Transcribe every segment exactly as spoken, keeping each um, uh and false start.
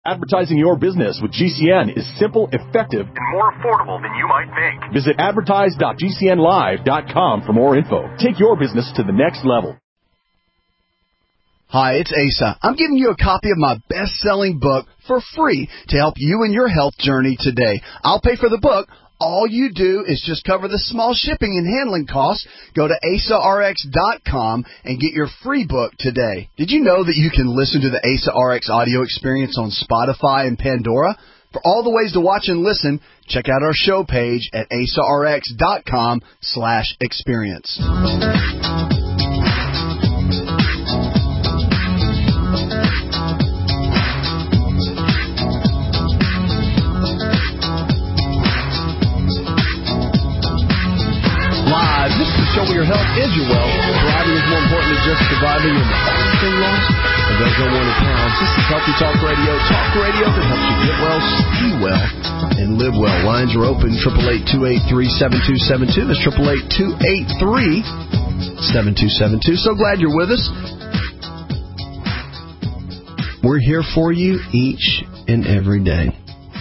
Advertising your business with G C N is simple, effective, and more affordable than you might think. Visit advertise dot g c n live dot com for more info. Take your business to the next level. Hi, it's Asa. I'm giving you a copy of my best-selling book for free to help you in your health journey today. I'll pay for the book. All you do is just cover the small shipping and handling costs. Go to asa r x dot com and get your free book today. Did you know that you can listen to the Asa R X audio experience on Spotify and Pandora? For all the ways to watch and listen, check out our show page at asa r x dot com slash experience. This is the show where your health is your wealth. Thriving is more important than just surviving and everything lost. And those don't want to pounds. This is Healthy Talk Radio. Talk radio that helps you get well, ski well, and live well. Lines are open, eight eight eight, two eight three, seven two seven two. That's eight eight eight, two eight three, seven two seven two. So glad you're with us. We're here for you each and every day.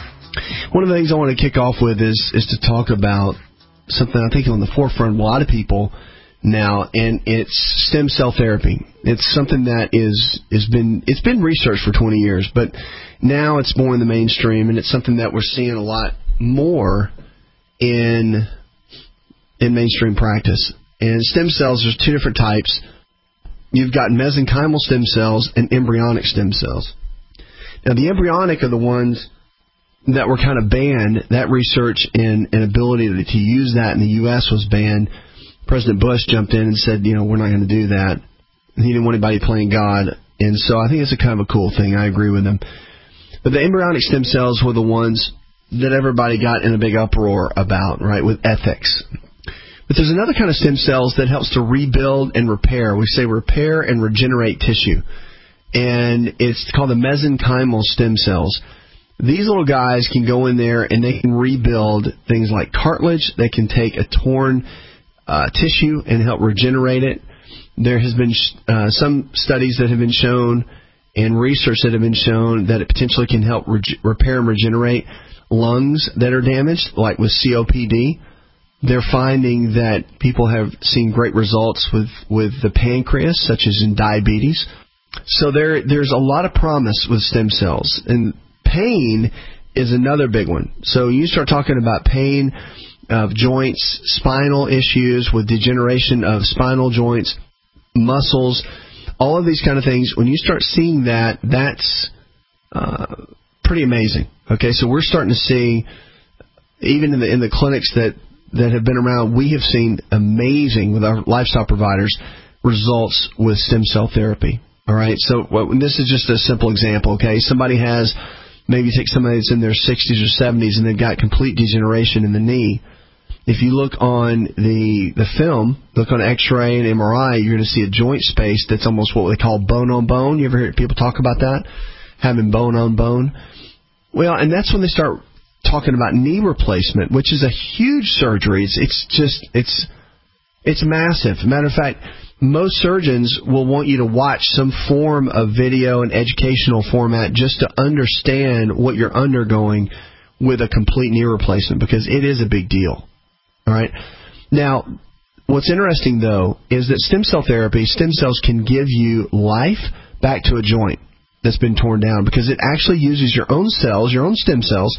One of the things I want to kick off with is, is to talk about something I think on the forefront of a lot of people now, and it's stem cell therapy. It's something that is is been it's been researched for twenty years, but now it's more in the mainstream, and it's something that we're seeing a lot more in in mainstream practice. And stem cells, there's two different types. You've got mesenchymal stem cells and embryonic stem cells. Now, the embryonic are the ones that were kind of banned. That research and, and ability to, to use that in the U S was banned. President Bush jumped in and said, you know, we're not going to do that. He didn't want anybody playing God. And so I think it's a kind of a cool thing. I agree with him. But the embryonic stem cells were the ones that everybody got in a big uproar about, right, with ethics. But there's another kind of stem cells that helps to rebuild and repair. We say repair and regenerate tissue. And it's called the mesenchymal stem cells. These little guys can go in there and they can rebuild things like cartilage. They can take a torn uh, tissue and help regenerate it. There has been uh, some studies that have been shown and research that have been shown that it potentially can help re- repair and regenerate lungs that are damaged, like with C O P D. They're finding that people have seen great results with, with the pancreas, such as in diabetes. So there there's a lot of promise with stem cells. And pain is another big one. So you start talking about pain of joints, spinal issues with degeneration of spinal joints, muscles, all of these kind of things. When you start seeing that, that's uh, pretty amazing. Okay, so we're starting to see, even in the in the clinics that, that have been around, we have seen amazing, with our lifestyle providers, results with stem cell therapy. All right, so well, this is just a simple example. Okay, somebody has, maybe take somebody that's in their sixties or seventies and they've got complete degeneration in the knee. If you look on the the film, look on X-ray and M R I, you're going to see a joint space that's almost what they call bone on bone. You ever hear people talk about that? Having bone on bone? Well, and that's when they start talking about knee replacement, which is a huge surgery. It's, it's just, it's it's massive. Matter of fact, most surgeons will want you to watch some form of video and educational format just to understand what you're undergoing with a complete knee replacement, because it is a big deal. All right. Now, what's interesting, though, is that stem cell therapy, stem cells can give you life back to a joint that's been torn down, because it actually uses your own cells, your own stem cells,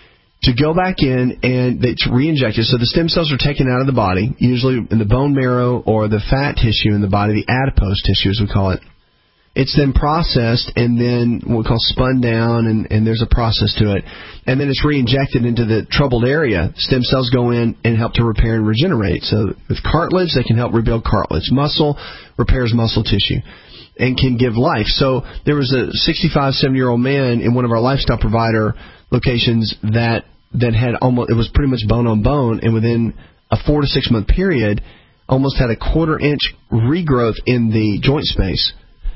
to go back in and it's re-injected. So the stem cells are taken out of the body, usually in the bone marrow or the fat tissue in the body, the adipose tissue as we call it. It's then processed and then what we call spun down, and, and there's a process to it. And then it's re-injected into the troubled area. Stem cells go in and help to repair and regenerate. So with cartilage, they can help rebuild cartilage. Muscle repairs muscle tissue and can give life. So there was a sixty-five, seventy-year-old man in one of our lifestyle provider locations that that had almost, it was pretty much bone on bone, and within a four to six month period, almost had a quarter inch regrowth in the joint space,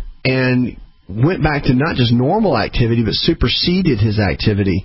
and went back to not just normal activity, but superseded his activity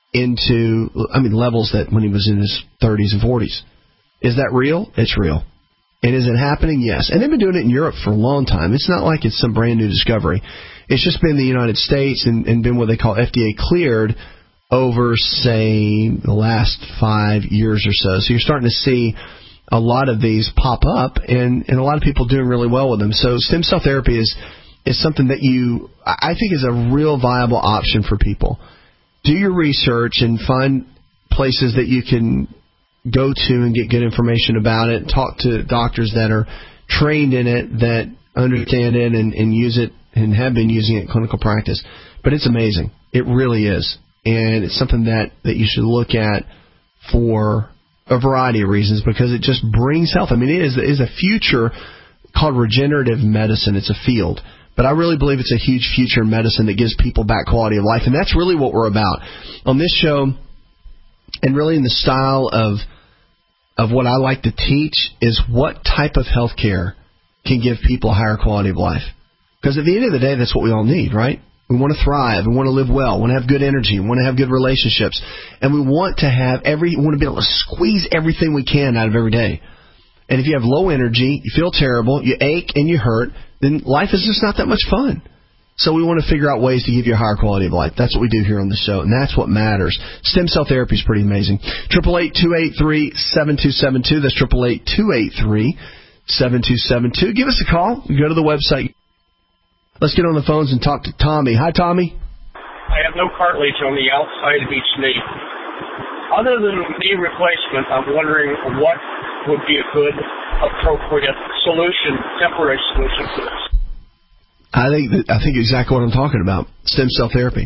into, I mean, levels that when he was in his thirties and forties. Is that real? It's real. And is it happening? Yes. And they've been doing it in Europe for a long time. It's not like it's some brand new discovery. It's just been the United States and, and been what they call F D A cleared over, say, the last five years or so. So you're starting to see a lot of these pop up, and, and a lot of people doing really well with them. So stem cell therapy is is something that you, I think, is a real viable option for people. Do your research and find places that you can go to and get good information about it. Talk to doctors that are trained in it, that understand it and, and use it and have been using it in clinical practice. But it's amazing. It really is. And it's something that, that you should look at for a variety of reasons, because it just brings health. I mean, it is, it is a future called regenerative medicine. It's a field. But I really believe it's a huge future in medicine that gives people back quality of life. And that's really what we're about on this show, and really in the style of of what I like to teach, is what type of health care can give people a higher quality of life. Because at the end of the day, that's what we all need, right? We want to thrive. We want to live well. We want to have good energy. We want to have good relationships. And we want to have every, we want to be able to squeeze everything we can out of every day. And if you have low energy, you feel terrible, you ache and you hurt, then life is just not that much fun. So we want to figure out ways to give you a higher quality of life. That's what we do here on the show, and that's what matters. Stem cell therapy is pretty amazing. eight eight eight, two eight three, seven two seven two. That's eight eight eight, two eight three, seven two seven two. Give us a call. Go to the website. Let's get on the phones and talk to Tommy. Hi, Tommy. I have no cartilage on the outside of each knee. Other than knee replacement, I'm wondering what would be a good, appropriate solution, temporary solution for this. I think that, I think exactly what I'm talking about, stem cell therapy.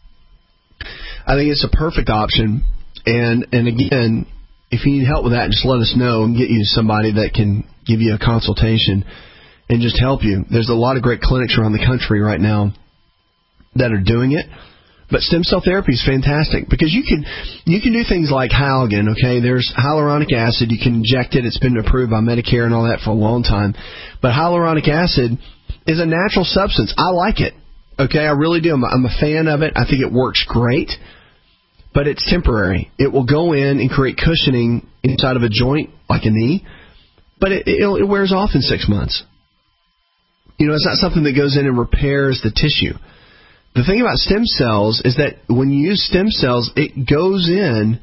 I think it's a perfect option, and and again, if you need help with that, just let us know and get you somebody that can give you a consultation and just help you. There's a lot of great clinics around the country right now that are doing it, but stem cell therapy is fantastic because you can you can do things like Halogen. Okay, there's hyaluronic acid. You can inject it. It's been approved by Medicare and all that for a long time, but hyaluronic acid is a natural substance. I like it. Okay, I really do. I'm a, I'm a fan of it. I think it works great, but it's temporary. It will go in and create cushioning inside of a joint, like a knee, but it, it, it wears off in six months. You know, it's not something that goes in and repairs the tissue. The thing about stem cells is that when you use stem cells, it goes in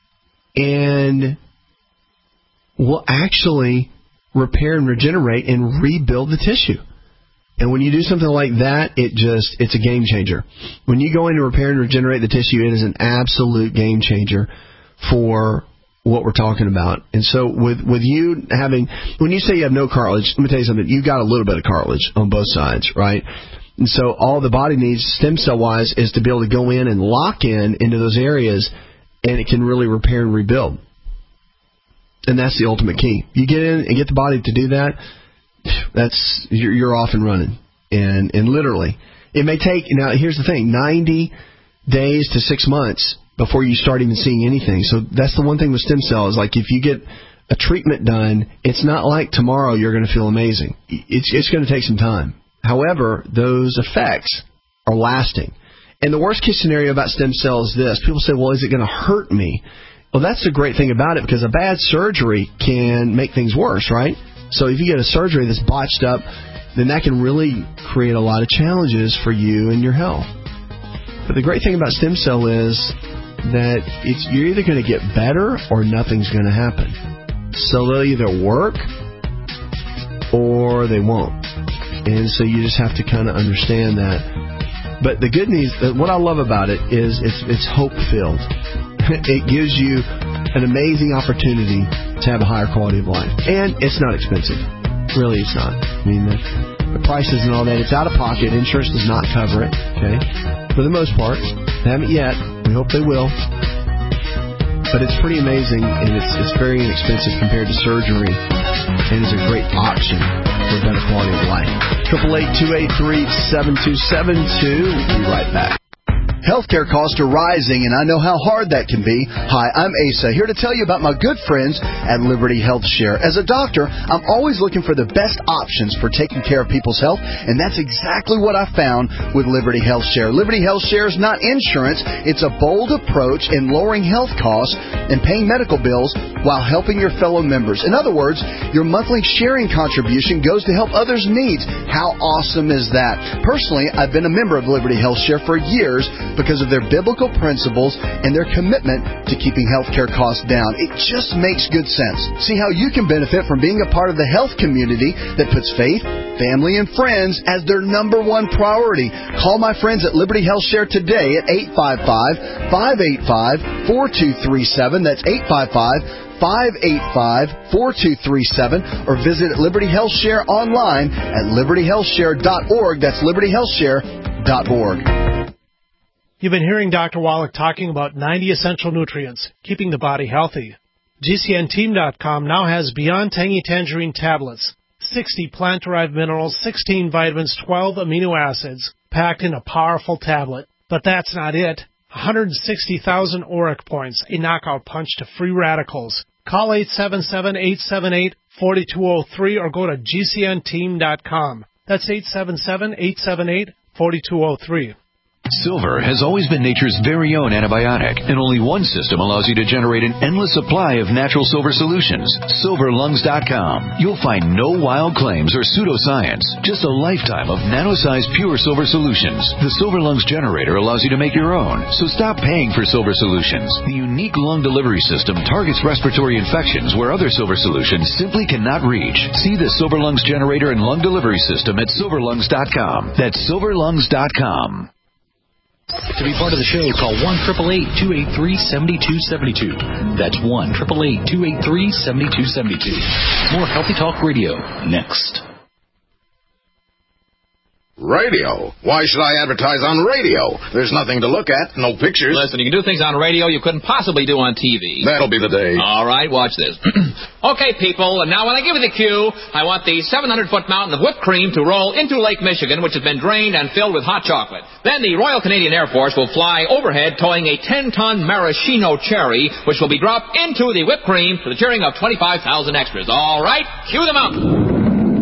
and will actually repair and regenerate and rebuild the tissue. And when you do something like that, it just, it's a game changer. When you go in to repair and regenerate the tissue, it is an absolute game changer for what we're talking about. And so with, with you having, when you say you have no cartilage, let me tell you something, you've got a little bit of cartilage on both sides, right? And so all the body needs, stem cell-wise, is to be able to go in and lock in into those areas, and it can really repair and rebuild. And that's the ultimate key. You get in and get the body to do that, that's you're, you're off and running, and and literally, it may take. Now, here's the thing: ninety days to six months before you start even seeing anything. So that's the one thing with stem cells. Like if you get a treatment done, it's not like tomorrow you're going to feel amazing. It's it's going to take some time. However, those effects are lasting. And the worst case scenario about stem cells is this: people say, "Well, is it going to hurt me?" Well, that's the great thing about it, because a bad surgery can make things worse, right? So if you get a surgery that's botched up, then that can really create a lot of challenges for you and your health. But the great thing about stem cell is that it's you're either going to get better or nothing's going to happen. So they'll either work or they won't. And so you just have to kind of understand that. But the good news, what I love about it is it's, it's hope-filled. It gives you an amazing opportunity to have a higher quality of life. And it's not expensive. Really, it's not. I mean, the, the prices and all that, it's out of pocket. Insurance does not cover it, okay? For the most part. They haven't yet. We hope they will. But it's pretty amazing, and it's it's very inexpensive compared to surgery, and it's a great option for a better quality of life. eight eight eight, two eight three, seven two seven two. We'll be right back. Healthcare costs are rising, and I know how hard that can be. Hi, I'm Asa, here to tell you about my good friends at Liberty Health Share. As a doctor, I'm always looking for the best options for taking care of people's health, and that's exactly what I found with Liberty Health Share. Liberty Health Share is not insurance. It's a bold approach in lowering health costs and paying medical bills while helping your fellow members. In other words, your monthly sharing contribution goes to help others' needs. How awesome is that? Personally, I've been a member of Liberty Health Share for years because of their biblical principles and their commitment to keeping healthcare costs down. It just makes good sense. See how you can benefit from being a part of the health community that puts faith, family, and friends as their number one priority. Call my friends at Liberty Health Share today at eight five five, five eight five, four two three seven. That's eight five five, five eight five, four two three seven, or visit Liberty Health Share online at liberty health share dot org. That's liberty health share dot org. You've been hearing Doctor Wallach talking about ninety essential nutrients, keeping the body healthy. G C N team dot com now has Beyond Tangy Tangerine tablets, sixty plant-derived minerals, sixteen vitamins, twelve amino acids, packed in a powerful tablet. But that's not it. one hundred sixty thousand auric points, a knockout punch to free radicals. Call eight seven seven, eight seven eight, four two zero three or go to G C N team dot com. That's eight seven seven, eight seven eight, four two zero three. Silver has always been nature's very own antibiotic, and only one system allows you to generate an endless supply of natural silver solutions. silver lungs dot com. You'll find no wild claims or pseudoscience, just a lifetime of nano-sized pure silver solutions. The Silver Lungs generator allows you to make your own, so stop paying for silver solutions. The unique lung delivery system targets respiratory infections where other silver solutions simply cannot reach. See the Silver Lungs generator and lung delivery system at silver lungs dot com. That's silver lungs dot com. To be part of the show, call one eight eight eight, two eight three, seven two seven two. That's one eight eight eight, two eight three, seven two seven two. More Healthy Talk Radio next. Radio? Why should I advertise on radio? There's nothing to look at, no pictures. Listen, you can do things on radio you couldn't possibly do on T V. That'll be the day. All right, watch this. Okay, people, and now when I give you the cue, I want the seven hundred foot mountain of whipped cream to roll into Lake Michigan, which has been drained and filled with hot chocolate. Then the Royal Canadian Air Force will fly overhead towing a ten ton maraschino cherry, which will be dropped into the whipped cream to the cheering of twenty-five thousand extras. All right, cue the mountain.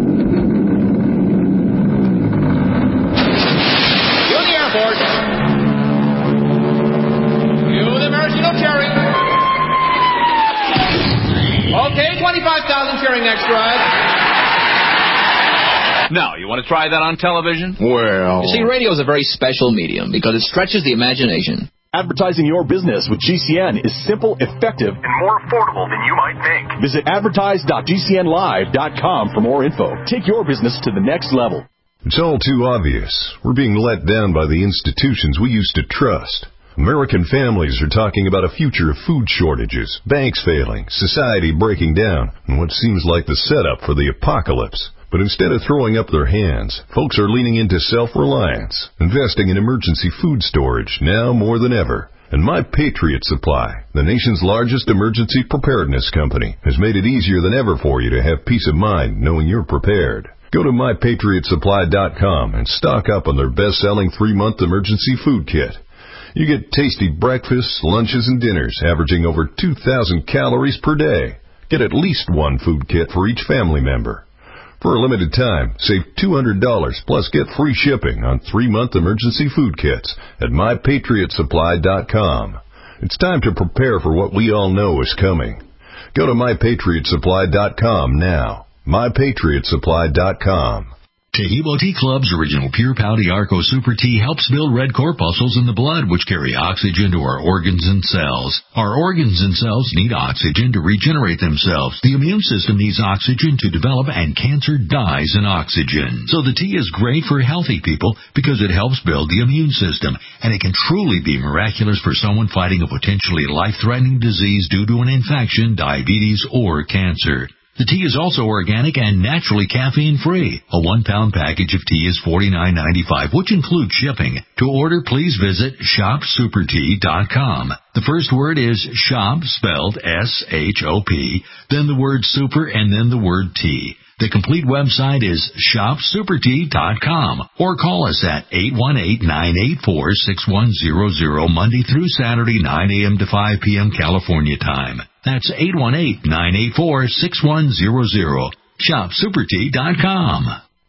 Okay, twenty-five thousand cheering extras. Now, you want to try that on television? Well... You see, radio is a very special medium because it stretches the imagination. Advertising your business with G C N is simple, effective, and more affordable than you might think. Visit advertise dot G C N live dot com for more info. Take your business to the next level. It's all too obvious. We're being let down by the institutions we used to trust. American families are talking about a future of food shortages, banks failing, society breaking down, and what seems like the setup for the apocalypse. But instead of throwing up their hands, folks are leaning into self-reliance, investing in emergency food storage now more than ever. And My Patriot Supply, the nation's largest emergency preparedness company, has made it easier than ever for you to have peace of mind knowing you're prepared. Go to my patriot supply dot com and stock up on their best-selling three-month emergency food kit. You get tasty breakfasts, lunches, and dinners averaging over two thousand calories per day. Get at least one food kit for each family member. For a limited time, save two hundred dollars plus get free shipping on three-month emergency food kits at my patriot supply dot com. It's time to prepare for what we all know is coming. Go to my patriot supply dot com now. my patriot supply dot com. Taheebo Tea Club's original Pure Pouty Arco Super Tea helps build red corpuscles in the blood, which carry oxygen to our organs and cells. Our organs and cells need oxygen to regenerate themselves. The immune system needs oxygen to develop, and cancer dies in oxygen. So the tea is great for healthy people because it helps build the immune system, and it can truly be miraculous for someone fighting a potentially life-threatening disease due to an infection, diabetes, or cancer. The tea is also organic and naturally caffeine-free. A one-pound package of tea is forty-nine ninety-five, which includes shipping. To order, please visit shop super tea dot com. The first word is shop, spelled S H O P, then the word super, and then the word tea. The complete website is shop super tea dot com or call us at eight one eight, nine eight four, six one zero zero Monday through Saturday, nine a.m. to five p.m. California time. That's eight one eight, nine eight four, six one zero zero. shop super tea dot com.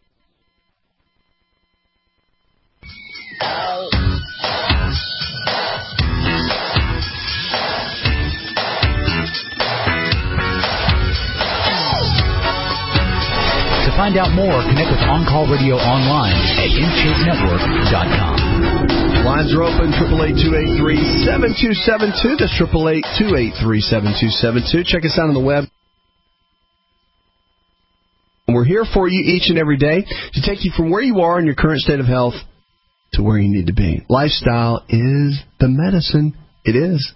To find out more, connect with On Call Radio online at intake network dot com. Lines are open, eight eight eight, two eight three, seven two seven two. That's eight eight eight, two eight three, seven two seven two. Check us out on the web. We're here for you each and every day to take you from where you are in your current state of health to where you need to be. Lifestyle is the medicine. It is.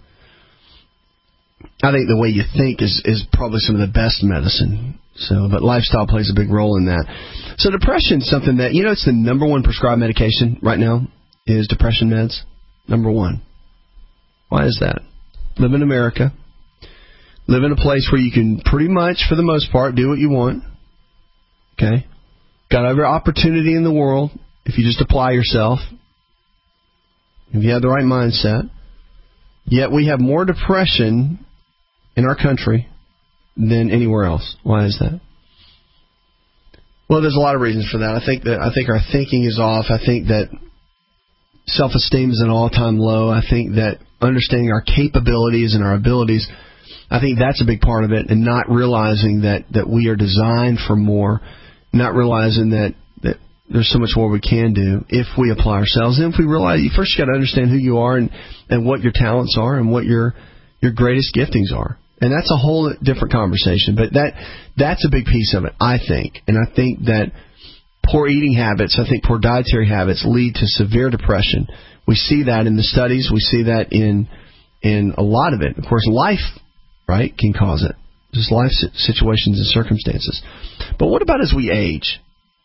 I think the way you think is, is probably some of the best medicine. So, but lifestyle plays a big role in that. So depression is something that, you know, it's the number one prescribed medication right now is depression meds. Number one. Why is that? Live in America. Live in a place where you can pretty much, for the most part, do what you want. Okay? Got every opportunity in the world if you just apply yourself. If you have the right mindset. Yet we have more depression in our country than anywhere else. Why is that? Well, there's a lot of reasons for that. I think that I think our thinking is off. I think that self-esteem is at an all-time low. I think that understanding our capabilities and our abilities, I think that's a big part of it, and not realizing that, that we are designed for more, not realizing that, that there's so much more we can do if we apply ourselves. And if we realize, you first got to understand who you are and, and what your talents are and what your your greatest giftings are. And that's a whole different conversation. But that that's a big piece of it, I think. And I think that poor eating habits, I think poor dietary habits lead to severe depression. We see that in the studies. We see that in in a lot of it. Of course, life, right, can cause it. Just life situations and circumstances. But what about as we age?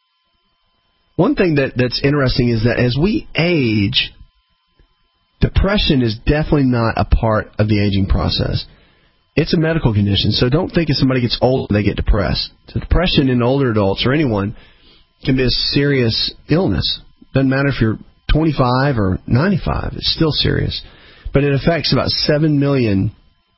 One thing that, that's interesting is that as we age, depression is definitely not a part of the aging process. It's a medical condition, so don't think if somebody gets older, they get depressed. So depression in older adults or anyone can be a serious illness. Doesn't matter if you're twenty-five or ninety-five, it's still serious. But it affects about seven million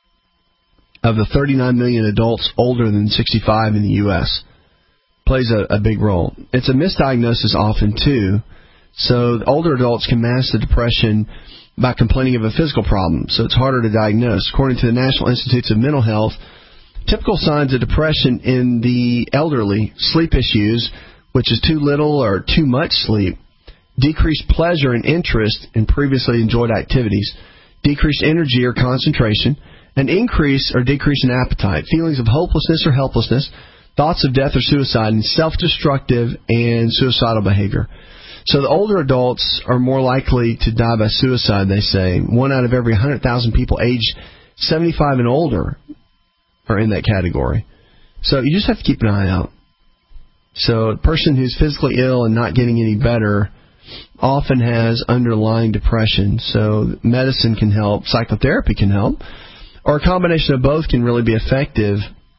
of the thirty-nine million adults older than sixty-five in the U S Plays a, a big role. It's a misdiagnosis often, too. So older adults can mask the depression by complaining of a physical problem, so it's harder to diagnose. According to the National Institutes of Mental Health, typical signs of depression in the elderly: sleep issues, which is too little or too much sleep, decreased pleasure and interest in previously enjoyed activities, decreased energy or concentration, an increase or decrease in appetite, feelings of hopelessness or helplessness, thoughts of death or suicide, and self-destructive and suicidal behavior. So the older adults are more likely to die by suicide, they say. One out of every one hundred thousand people aged seventy-five and older are in that category. So you just have to keep an eye out. So a person who's physically ill and not getting any better often has underlying depression. So medicine can help, psychotherapy can help, or a combination of both can really be effective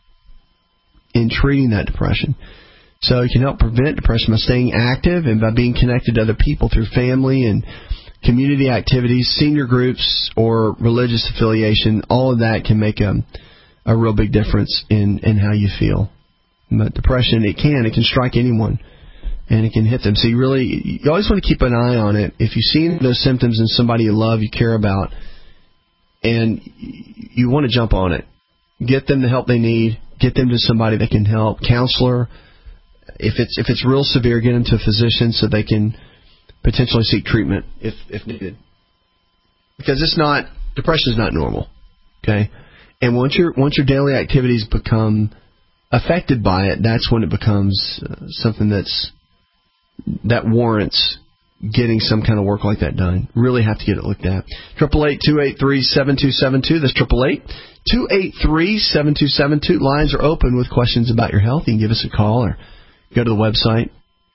in treating that depression. So it can help prevent depression by staying active and by being connected to other people through family and community activities, senior groups, or religious affiliation. All of that can make a, a real big difference in, in how you feel. But depression, it can. It can strike anyone, and it can hit them. So you really, you always want to keep an eye on it. If you see those symptoms in somebody you love, you care about, and you want to jump on it, get them the help they need, get them to somebody that can help, counselor. If it's if it's real severe, get them to a physician so they can potentially seek treatment if if needed. Because it's not depression is not normal, okay? And once your once your daily activities become affected by it, that's when it becomes uh, something that's that warrants getting some kind of work like that done. Really have to get it looked at. Triple eight two eight three seven two seven two. That's triple eight two eight three seven two seven two. Lines are open with questions about your health. You can give us a call or go to the website.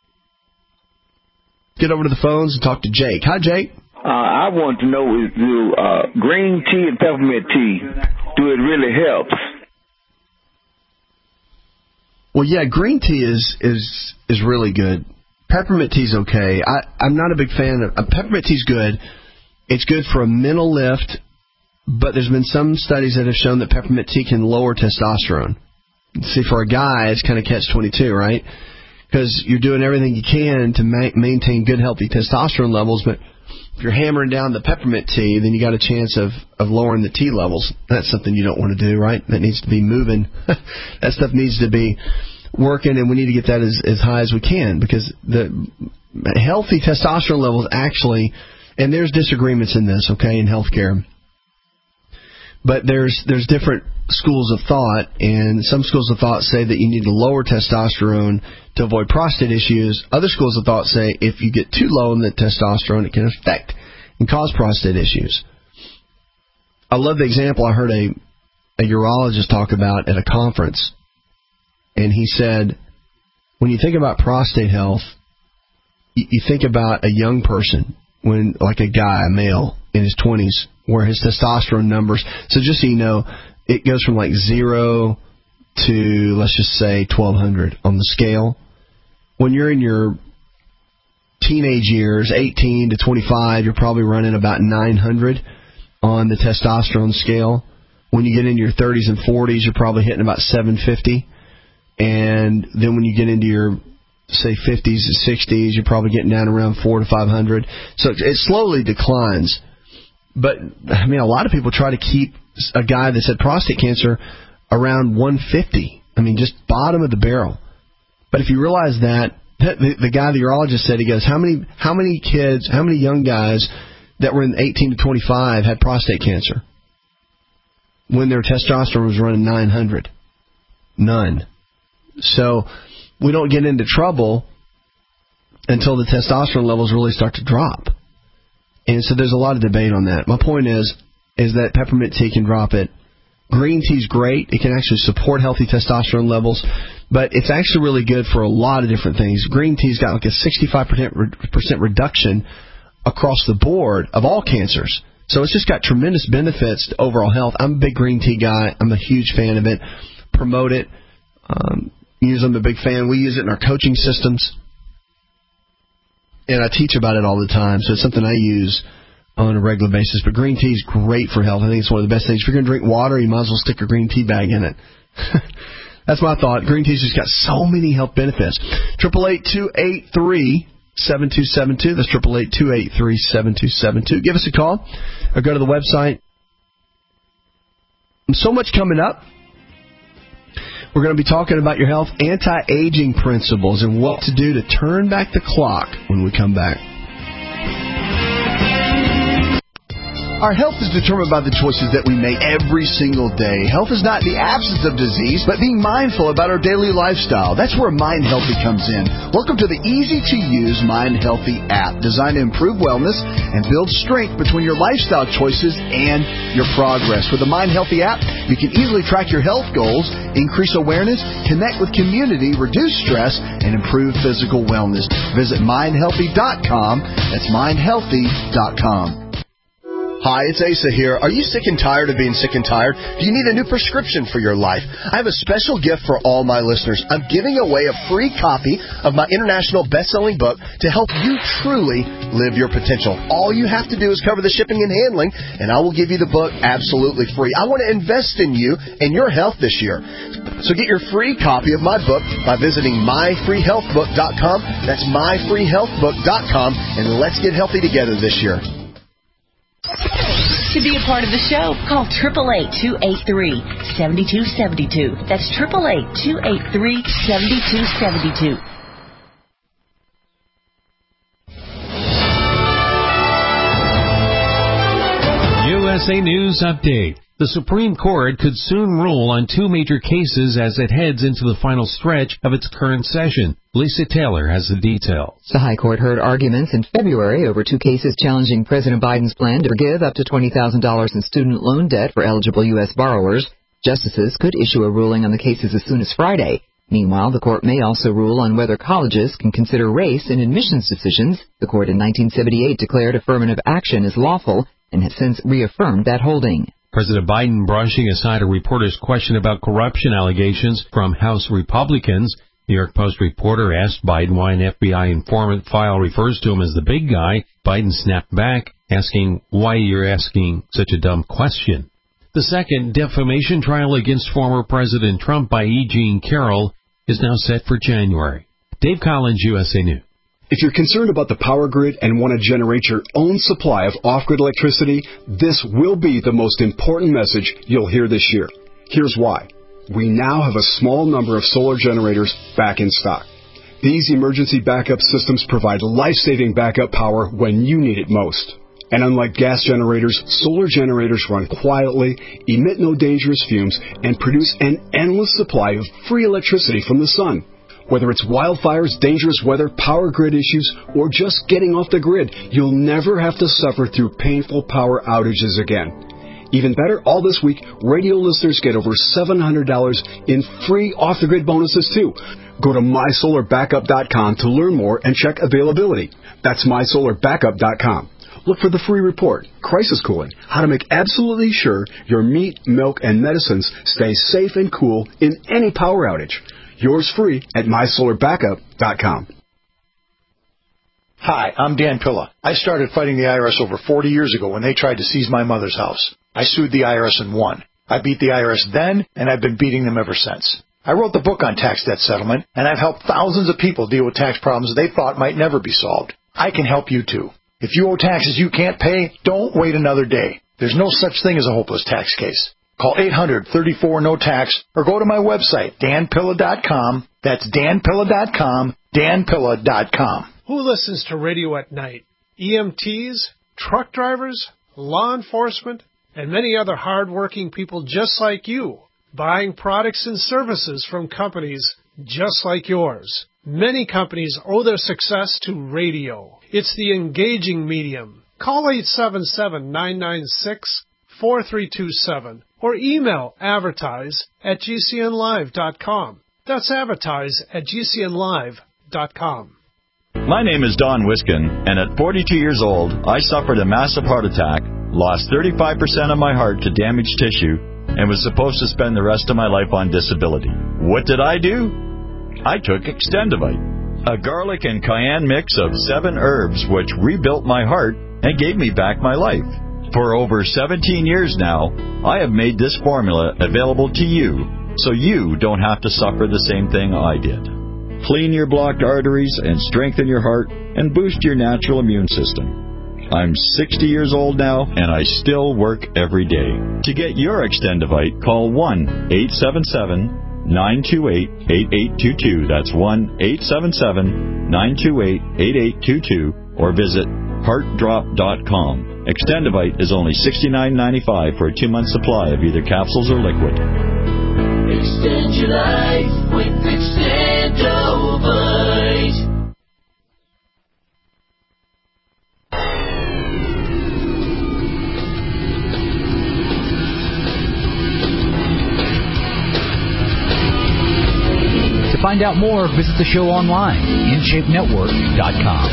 Get over to the phones and talk to Jake. Hi, Jake. Uh, I want to know if do uh, green tea and peppermint tea, do it really helps? Well, yeah, green tea is is is really good. Peppermint tea's okay. I, I'm not a big fan of... Uh, peppermint tea's good. It's good for a mental lift, but there's been some studies that have shown that peppermint tea can lower testosterone. See, for a guy, it's kind of catch twenty-two, right? Because you're doing everything you can to ma- maintain good, healthy testosterone levels, but if you're hammering down the peppermint tea, then you got a chance of, of lowering the T levels. That's something you don't want to do, right? That needs to be moving. That stuff needs to be working, and we need to get that as, as high as we can, because the healthy testosterone levels actually, and there's disagreements in this, okay, in healthcare, but there's there's different schools of thought, and some schools of thought say that you need to lower testosterone to avoid prostate issues. Other schools of thought say if you get too low in the testosterone, it can affect and cause prostate issues. I love the example I heard a, a urologist talk about at a conference, and he said, when you think about prostate health, you, you think about a young person, when like a guy, a male, in his twenties, where his testosterone numbers, so just so you know, it goes from like zero to, let's just say, twelve hundred on the scale. When you're in your teenage years, eighteen to twenty-five, you're probably running about nine hundred on the testosterone scale. When you get into your thirties and forties, you're probably hitting about seven fifty. And then when you get into your, say, fifties and sixties, you're probably getting down around four to five hundred. So it slowly declines. But, I mean, a lot of people try to keep a guy that's had prostate cancer around one fifty. I mean, just bottom of the barrel. But if you realize that, the, the guy, the urologist said, he goes, how many how many kids, how many young guys that were in eighteen to twenty-five had prostate cancer when their testosterone was running nine hundred? None. So we don't get into trouble until the testosterone levels really start to drop. And so there's a lot of debate on that. My point is, is that peppermint tea can drop it. Green tea's great. It can actually support healthy testosterone levels, but it's actually really good for a lot of different things. Green tea's got like a sixty-five percent reduction across the board of all cancers. So it's just got tremendous benefits to overall health. I'm a big green tea guy. I'm a huge fan of it. Promote it. Um, use I'm a big fan. We use it in our coaching systems. And I teach about it all the time, so it's something I use on a regular basis. But green tea is great for health. I think it's one of the best things. If you're going to drink water, you might as well stick a green tea bag in it. That's my thought. Green tea's just got so many health benefits. triple eight two eight three seven two seven two. That's triple eight two eight three seven two seven two. Give us a call or go to the website. So much coming up. We're going to be talking about your health anti-aging principles and what to do to turn back the clock when we come back. Our health is determined by the choices that we make every single day. Health is not the absence of disease, but being mindful about our daily lifestyle. That's where Mind Healthy comes in. Welcome to the easy-to-use Mind Healthy app, designed to improve wellness and build strength between your lifestyle choices and your progress. With the Mind Healthy app, you can easily track your health goals, increase awareness, connect with community, reduce stress, and improve physical wellness. Visit mind healthy dot com. That's mind healthy dot com. Hi, it's Asa here. Are you sick and tired of being sick and tired? Do you need a new prescription for your life? I have a special gift for all my listeners. I'm giving away a free copy of my international best-selling book to help you truly live your potential. All you have to do is cover the shipping and handling, and I will give you the book absolutely free. I want to invest in you and your health this year. So get your free copy of my book by visiting my free health book dot com. That's my free health book dot com, and let's get healthy together this year. To be a part of the show, call eight eight eight, two eight three, seven two seven two. That's eight eight eight, two eight three, seven two seven two. U S A News Update. The Supreme Court could soon rule on two major cases as it heads into the final stretch of its current session. Lisa Taylor has the details. The High Court heard arguments in February over two cases challenging President Biden's plan to forgive up to twenty thousand dollars in student loan debt for eligible U S borrowers. Justices could issue a ruling on the cases as soon as Friday. Meanwhile, the court may also rule on whether colleges can consider race in admissions decisions. The court in nineteen seventy-eight declared affirmative action as lawful and has since reaffirmed that holding. President Biden brushing aside a reporter's question about corruption allegations from House Republicans. New York Post reporter asked Biden why an F B I informant file refers to him as the big guy. Biden snapped back, asking why you're asking such a dumb question. The second defamation trial against former President Trump by E. Jean Carroll is now set for January. Dave Collins, U S A News. If you're concerned about the power grid and want to generate your own supply of off-grid electricity, this will be the most important message you'll hear this year. Here's why. We now have a small number of solar generators back in stock. These emergency backup systems provide life-saving backup power when you need it most. And unlike gas generators, solar generators run quietly, emit no dangerous fumes, and produce an endless supply of free electricity from the sun. Whether it's wildfires, dangerous weather, power grid issues, or just getting off the grid, you'll never have to suffer through painful power outages again. Even better, all this week, radio listeners get over seven hundred dollars in free off-the-grid bonuses, too. Go to my solar backup dot com to learn more and check availability. That's my solar backup dot com. Look for the free report, Crisis Cooling, how to make absolutely sure your meat, milk, and medicines stay safe and cool in any power outage. Yours free at my solar backup dot com. Hi, I'm Dan Pilla. I started fighting the I R S over forty years ago when they tried to seize my mother's house. I sued the I R S and won. I beat the I R S then, and I've been beating them ever since. I wrote the book on tax debt settlement, and I've helped thousands of people deal with tax problems they thought might never be solved. I can help you, too. If you owe taxes you can't pay, don't wait another day. There's no such thing as a hopeless tax case. Call eight hundred, thirty-four, no tax or go to my website, dan pilla dot com. That's dan pilla dot com, dan pilla dot com. Who listens to radio at night? E M Ts, truck drivers, law enforcement, and many other hard-working people just like you, buying products and services from companies just like yours. Many companies owe their success to radio. It's the engaging medium. Call eight seven seven, nine nine six, four three two seven or email advertise at g c n live dot com. That's advertise at g c n live dot com. My name is Don Wiskin, and at forty-two years old, I suffered a massive heart attack, lost thirty-five percent of my heart to damaged tissue, and was supposed to spend the rest of my life on disability. What did I do? I took Extendivite, a garlic and cayenne mix of seven herbs which rebuilt my heart and gave me back my life. For over seventeen years now, I have made this formula available to you so you don't have to suffer the same thing I did. Clean your blocked arteries and strengthen your heart and boost your natural immune system. I'm sixty years old now, and I still work every day. To get your Extendivite, call one eight seven seven, nine two eight, eight eight two two. That's one eight seven seven, nine two eight, eight eight two two, or visit heart drop dot com. Extendivite is only sixty-nine ninety-five for a two-month supply of either capsules or liquid. Extend your life with Extendovite. To find out more, visit the show online, in shape network dot com.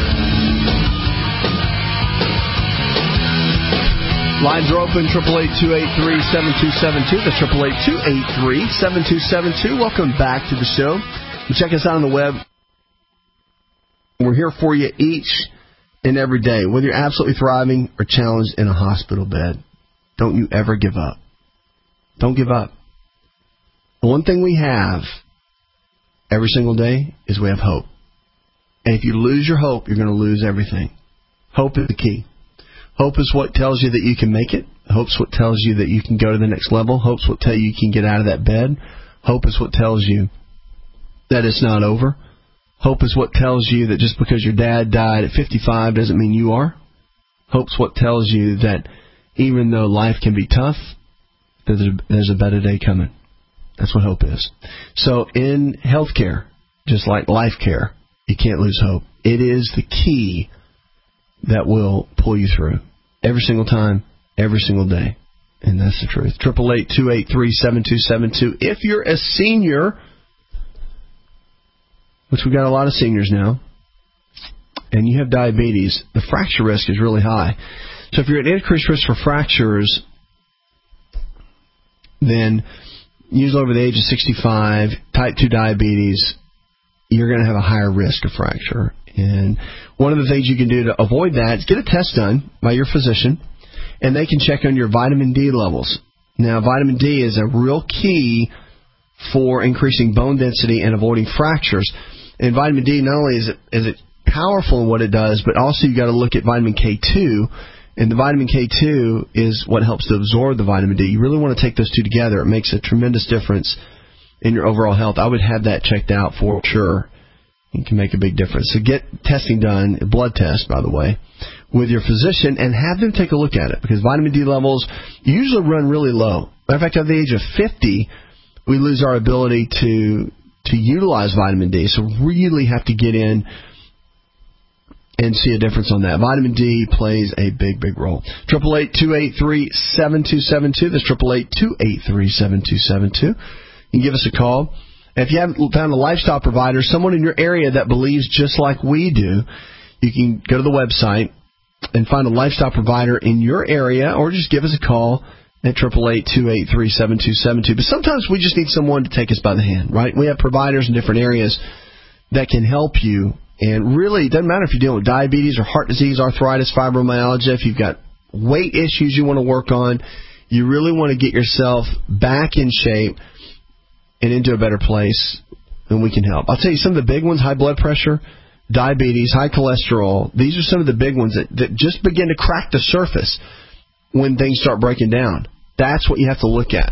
Lines are open, eight eight eight, two eight three, seven two seven two. That's eight eight eight, two eight three, seven two seven two. Welcome back to the show. Check us out on the web. We're here for you each and every day. Whether you're absolutely thriving or challenged in a hospital bed, don't you ever give up. Don't give up. The one thing we have every single day is we have hope. And if you lose your hope, you're going to lose everything. Hope is the key. Hope is what tells you that you can make it. Hope's what tells you that you can go to the next level. Hope's what tells you you can get out of that bed. Hope is what tells you that it's not over. Hope is what tells you that just because your dad died at fifty-five doesn't mean you are. Hope's what tells you that even though life can be tough, there's a, there's a better day coming. That's what hope is. So in healthcare, just like life care, you can't lose hope. It is the key that will pull you through every single time, every single day. And that's the truth. eight eight eight, two eight three, seven two seven two. If you're a senior, which we've got a lot of seniors now, and you have diabetes, the fracture risk is really high. So if you're at increased risk for fractures, then usually over the age of sixty-five, type two diabetes, you're going to have a higher risk of fracture. And one of the things you can do to avoid that is get a test done by your physician, and they can check on your vitamin D levels. Now, vitamin D is a real key for increasing bone density and avoiding fractures. And vitamin D, not only is it, is it powerful in what it does, but also you got to look at vitamin K two. And the vitamin K two is what helps to absorb the vitamin D. You really want to take those two together. It makes a tremendous difference in your overall health. I would have that checked out for sure. It can make a big difference. So get testing done, a blood test, by the way, with your physician, and have them take a look at it, because vitamin D levels usually run really low. Matter of fact, at the age of fifty, we lose our ability to to utilize vitamin D. So really have to get in and see a difference on that. Vitamin D plays a big, big role. eight eight eight, two eight three, seven two seven two. That's eight eight eight, two eight three, seven two seven two. You can give us a call. And if you haven't found a lifestyle provider, someone in your area that believes just like we do, you can go to the website and find a lifestyle provider in your area, or just give us a call at eight eight eight, two eight three, seven two seven two. But sometimes we just need someone to take us by the hand, right? We have providers in different areas that can help you. And really, it doesn't matter if you're dealing with diabetes or heart disease, arthritis, fibromyalgia, if you've got weight issues you want to work on, you really want to get yourself back in shape and into a better place, and we can help. I'll tell you, some of the big ones, high blood pressure, diabetes, high cholesterol, these are some of the big ones that, that just begin to crack the surface when things start breaking down. That's what you have to look at.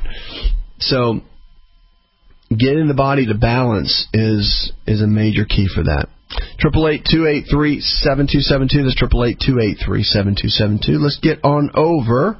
So getting the body to balance is is a major key for that. eight eight eight, two eight three, seven two seven two. That's eight eight eight, two eight three, seven two seven two. Let's get on over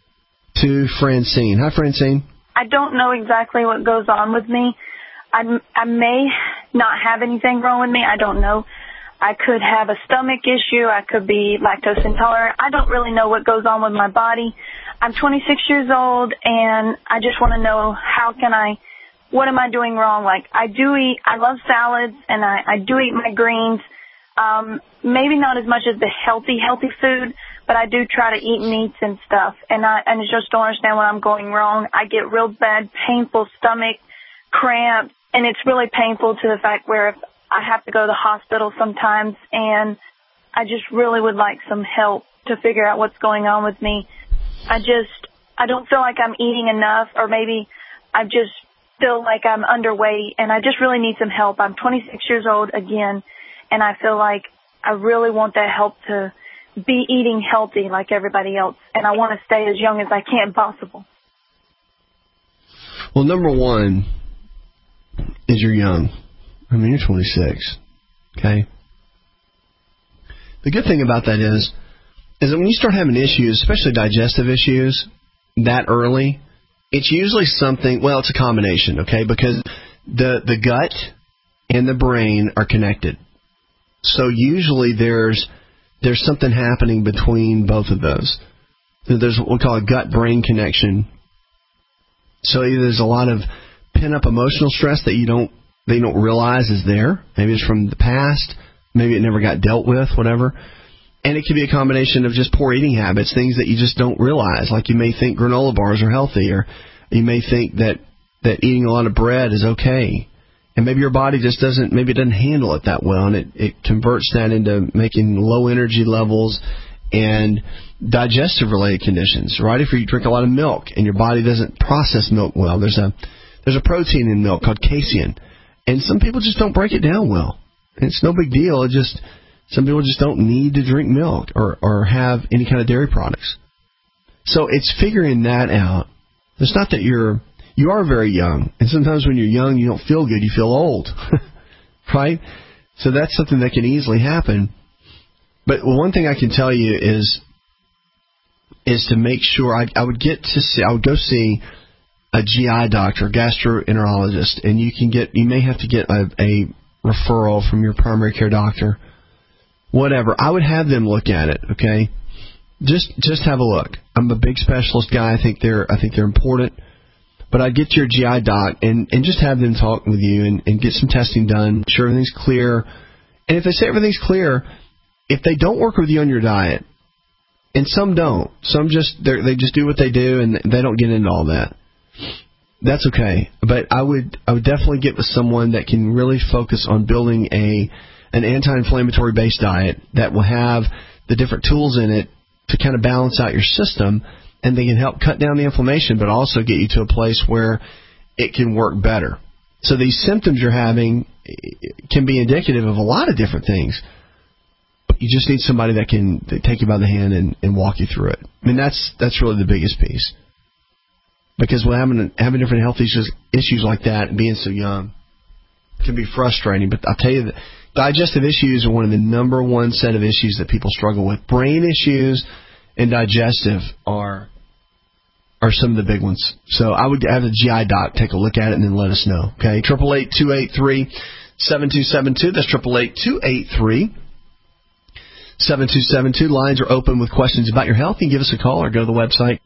to Francine. Hi, Francine. I don't know exactly what goes on with me. I, I may not have anything wrong with me. I don't know. I could have a stomach issue. I could be lactose intolerant. I don't really know what goes on with my body. I'm twenty-six years old, and I just want to know, how can I, what am I doing wrong? Like, I do eat, I love salads, and I, I do eat my greens. Um, maybe not as much as the healthy, healthy food, but I do try to eat meats and stuff, and I, and I just don't understand what I'm going wrong. I get real bad, painful stomach cramps, and it's really painful to the fact where if I have to go to the hospital sometimes, and I just really would like some help to figure out what's going on with me. I just, I don't feel like I'm eating enough, or maybe I just feel like I'm underweight, and I just really need some help. I'm twenty-six years old again, and I feel like I really want that help to be eating healthy like everybody else, and I want to stay as young as I can possible. Well, number one is you're young. I mean, you're twenty-six, okay? The good thing about that is, is that when you start having issues, especially digestive issues, that early, it's usually something, well, it's a combination, okay? Because the, the gut and the brain are connected. So usually there's there's something happening between both of those. So there's what we call a gut-brain connection. So either there's a lot of pent-up emotional stress that you don't they don't realize is there. Maybe it's from the past. Maybe it never got dealt with, whatever. And it could be a combination of just poor eating habits, things that you just don't realize. Like you may think granola bars are healthy, or you may think that, that eating a lot of bread is okay. And maybe your body just doesn't, maybe it doesn't handle it that well, and it, it converts that into making low energy levels and digestive related conditions, right? If you drink a lot of milk and your body doesn't process milk well, there's a there's a protein in milk called casein, and some people just don't break it down well. And it's no big deal. It just some people just don't need to drink milk or or have any kind of dairy products. So it's figuring that out. It's not that you're You are very young, and sometimes when you're young, you don't feel good. You feel old, right? So that's something that can easily happen. But one thing I can tell you is is to make sure I, I would get to see I would go see a G I doctor, a gastroenterologist, and you can get you may have to get a, a referral from your primary care doctor, whatever. I would have them look at it, okay? Just just have a look. I'm a big specialist guy. I think they're I think they're important. But I'd get to your G I doc and, and just have them talk with you and, and get some testing done, make sure everything's clear. And if they say everything's clear, if they don't work with you on your diet, and some don't, some just they just do what they do and they don't get into all that. that's okay. But I would I would definitely get with someone that can really focus on building a an anti-inflammatory based diet that will have the different tools in it to kind of balance out your system, and they can help cut down the inflammation, but also get you to a place where it can work better. So these symptoms you're having can be indicative of a lot of different things. But you just need somebody that can take you by the hand and, and walk you through it. I mean, that's that's really the biggest piece. Because when having having different health issues, issues like that and being so young can be frustrating. But I'll tell you that digestive issues are one of the number one set of issues that people struggle with. Brain issues and digestive are are some of the big ones. So I would have a G I doc take a look at it and then let us know. Okay, triple eight two eight three seven two seven two. That's triple eight two eight three seven two seven two. Lines are open with questions about your health. You can give us a call or go to the website.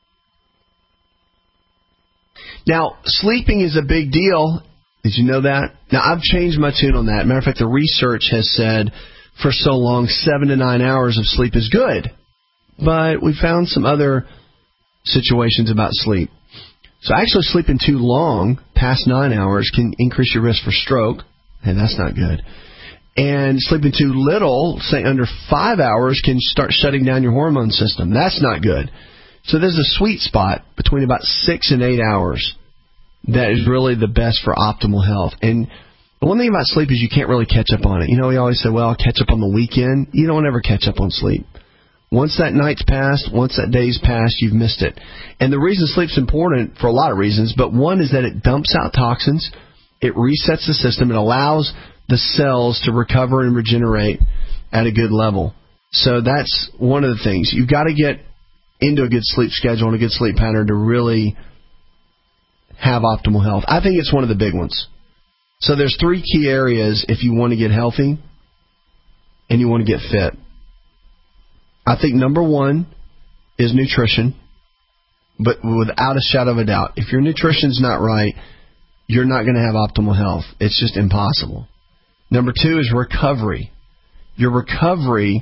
Now, sleeping is a big deal. Did you know that? Now, I've changed my tune on that. Matter of fact, the research has said for so long, seven to nine hours of sleep is good. But we found some other situations about sleep. So actually sleeping too long, past nine hours, can increase your risk for stroke. And that's not good. And sleeping too little, say under five hours, can start shutting down your hormone system. That's not good. So there's a sweet spot between about six and eight hours that is really the best for optimal health. And the one thing about sleep is you can't really catch up on it. You know, we always say, well, I'll catch up on the weekend. You don't ever catch up on sleep. Once that night's passed, once that day's passed, you've missed it. And the reason sleep's important for a lot of reasons, but one is that it dumps out toxins, it resets the system, it allows the cells to recover and regenerate at a good level. So that's one of the things. You've got to get into a good sleep schedule and a good sleep pattern to really have optimal health. I think it's one of the big ones. So there's three key areas if you want to get healthy and you want to get fit. I think number one is nutrition, but without a shadow of a doubt. If your nutrition's not right, you're not going to have optimal health. It's just impossible. Number two is recovery. Your recovery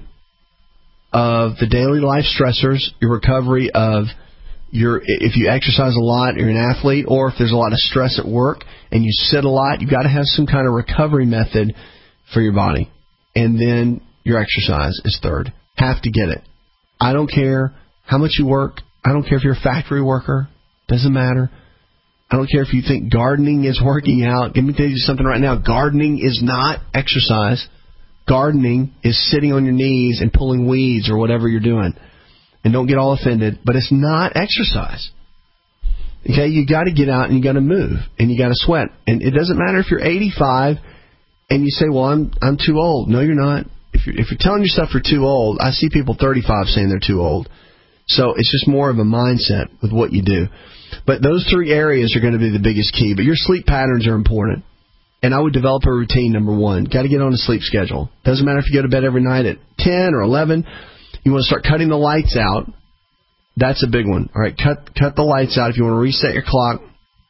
of the daily life stressors, your recovery of your, if you exercise a lot, you're an athlete, or if there's a lot of stress at work and you sit a lot, you've got to have some kind of recovery method for your body. And then your exercise is third. Have to get it. I don't care how much you work. I don't care if you're a factory worker. Doesn't matter. I don't care if you think gardening is working out. Let me tell you something right now. Gardening is not exercise. Gardening is sitting on your knees and pulling weeds or whatever you're doing. And don't get all offended, but it's not exercise. Okay, you got to get out and you got to move and you got to sweat. And it doesn't matter if you're eighty-five and you say, "Well, I'm I'm too old." No, you're not. If you're if you're telling yourself you're too old, I see people thirty-five saying they're too old. So it's just more of a mindset with what you do. But those three areas are going to be the biggest key. But your sleep patterns are important. And I would develop a routine, number one. Got to get on a sleep schedule. Doesn't matter if you go to bed every night at ten or eleven. You want to start cutting the lights out. That's a big one. All right, cut cut the lights out. If you want to reset your clock,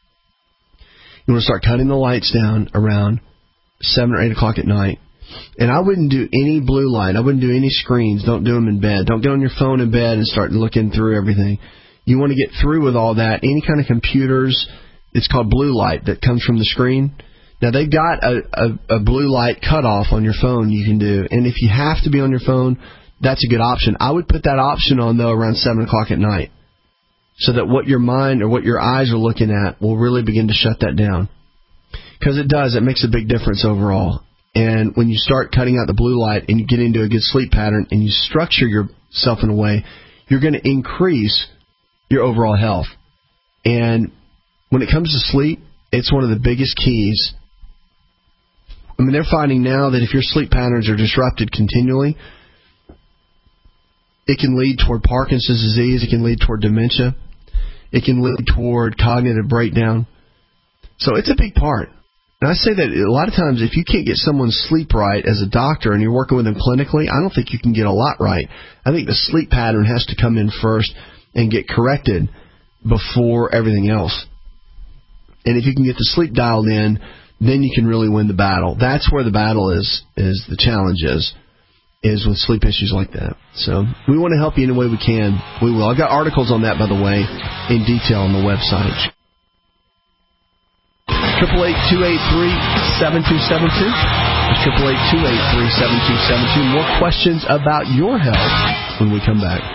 you want to start cutting the lights down around seven or eight o'clock at night. And I wouldn't do any blue light. I wouldn't do any screens. Don't do them in bed. Don't get on your phone in bed and start looking through everything. You want to get through with all that. Any kind of computers, it's called blue light that comes from the screen. Now, they've got a, a, a blue light cutoff on your phone you can do. And if you have to be on your phone, that's a good option. I would put that option on, though, around seven o'clock at night so that what your mind or what your eyes are looking at will really begin to shut that down. Because it does. It makes a big difference overall. And when you start cutting out the blue light and you get into a good sleep pattern and you structure yourself in a way, you're going to increase your overall health. And when it comes to sleep, it's one of the biggest keys. I mean, they're finding now that if your sleep patterns are disrupted continually, it can lead toward Parkinson's disease. It can lead toward dementia. It can lead toward cognitive breakdown. So it's a big part. And I say that a lot of times if you can't get someone's sleep right as a doctor and you're working with them clinically, I don't think you can get a lot right. I think the sleep pattern has to come in first and get corrected before everything else. And if you can get the sleep dialed in, then you can really win the battle. That's where the battle is, is the challenge is, is with sleep issues like that. So we want to help you any way we can. We will. I've got articles on that, by the way, in detail on the website. eight eight eight, two eight three, seven two seven two. That's eight eight eight, two eight three, seven two seven two. More questions about your health when we come back.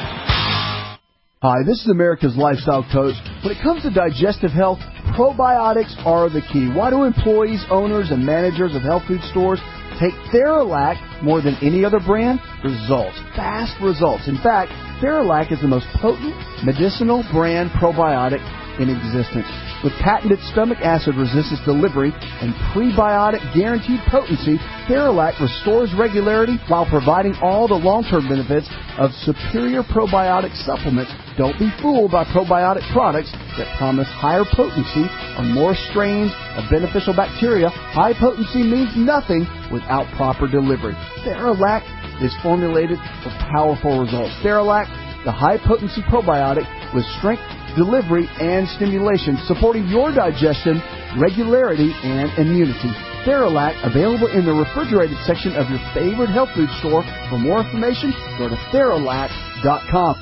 Hi, this is America's Lifestyle Coach. When it comes to digestive health, probiotics are the key. Why do employees, owners, and managers of health food stores take Theralac more than any other brand? Results. Fast results. In fact, Theralac is the most potent medicinal brand probiotic in existence. With patented stomach acid resistance delivery and prebiotic guaranteed potency, Theralac restores regularity while providing all the long-term benefits of superior probiotic supplements. Don't be fooled by probiotic products that promise higher potency or more strains of beneficial bacteria. High potency means nothing without proper delivery. Theralac is formulated for powerful results. Theralac, the high-potency probiotic with strength, delivery, and stimulation, supporting your digestion, regularity, and immunity. Theralac, available in the refrigerated section of your favorite health food store. For more information, go to Theralac dot com.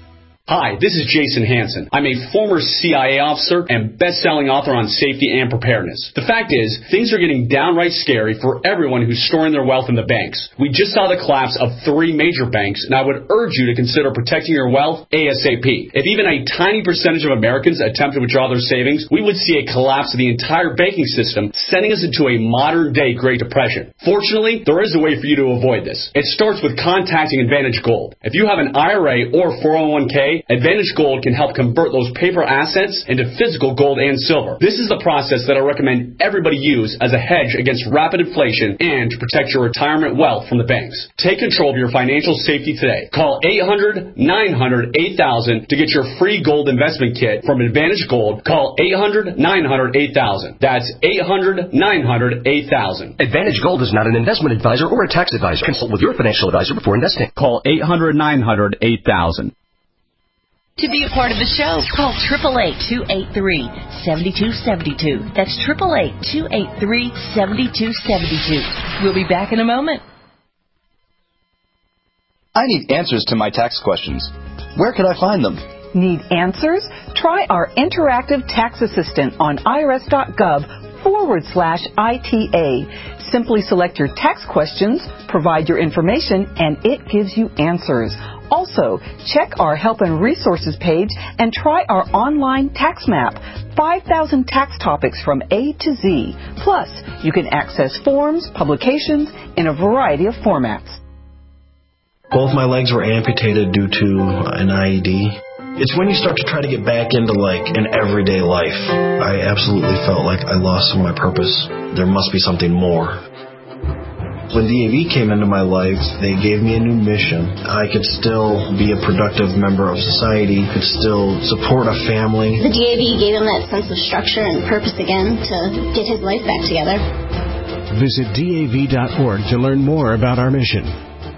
Hi, this is Jason Hansen. I'm a former C I A officer and best-selling author on safety and preparedness. The fact is, things are getting downright scary for everyone who's storing their wealth in the banks. We just saw the collapse of three major banks, and I would urge you to consider protecting your wealth ASAP. If even a tiny percentage of Americans attempt to withdraw their savings, we would see a collapse of the entire banking system, sending us into a modern-day Great Depression. Fortunately, there is a way for you to avoid this. It starts with contacting Advantage Gold. If you have an I R A or four oh one k, Advantage Gold can help convert those paper assets into physical gold and silver. This is the process that I recommend everybody use as a hedge against rapid inflation and to protect your retirement wealth from the banks. Take control of your financial safety today. Call eight hundred, nine hundred, eight thousand to get your free gold investment kit from Advantage Gold. Call eight hundred, nine hundred, eight thousand. That's eight hundred, nine hundred, eight thousand. Advantage Gold is not an investment advisor or a tax advisor. Consult with your financial advisor before investing. Call eight hundred, nine hundred, eight thousand. To be a part of the show, call eight eight eight, two eight three, seven two seven two. That's eight eight eight, two eight three, seven two seven two. We'll be back in a moment. I need answers to my tax questions. Where could I find them? Need answers? Try our interactive tax assistant on irs.gov forward slash ITA. Simply select your tax questions, provide your information, and it gives you answers. Also, check our Help and Resources page and try our online tax map. five thousand tax topics from A to Z. Plus, you can access forms, publications in a variety of formats. Both my legs were amputated due to an I E D. It's when you start to try to get back into, like, an everyday life. I absolutely felt like I lost some of my purpose. There must be something more. When D A V came into my life, they gave me a new mission. I could still be a productive member of society, could still support a family. The D A V gave him that sense of structure and purpose again to get his life back together. Visit D A V dot org to learn more about our mission.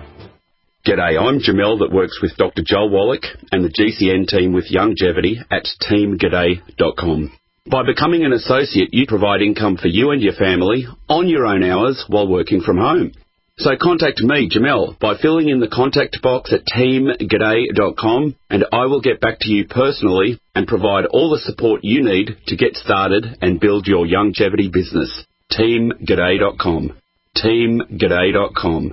G'day, I'm Jamel that works with Doctor Joel Wallach and the G C N team with Longevity at team g'day dot com. By becoming an associate, you provide income for you and your family on your own hours while working from home. So contact me, Jamel, by filling in the contact box at team g'day dot com, and I will get back to you personally and provide all the support you need to get started and build your longevity business. team g'day dot com. team g'day dot com.